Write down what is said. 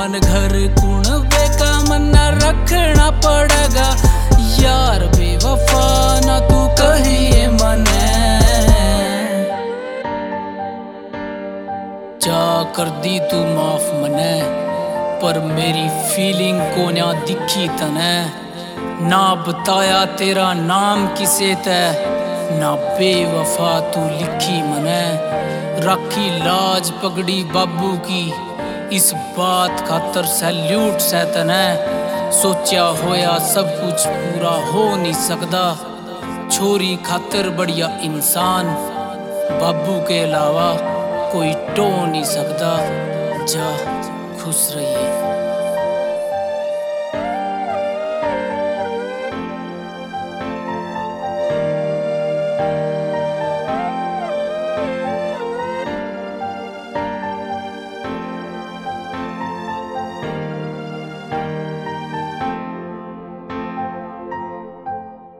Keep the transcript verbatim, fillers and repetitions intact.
मेहमान घर कुण बेका मन्ना रखना पड़ेगा यार बेवफा ना तू कहिए मने जा कर दी तू माफ मने पर मेरी फीलिंग को ना दिखी तने ना बताया तेरा नाम किसे तै ना बेवफा तू लिखी मने राखी लाज पगड़ी बाबू की इस बात खातर सैल्यूट से तने सोचा होया सब कुछ पूरा हो नहीं सकता छोरी खातर बढ़िया इंसान बाबू के अलावा कोई टो नहीं सकता जा खुश रहिए।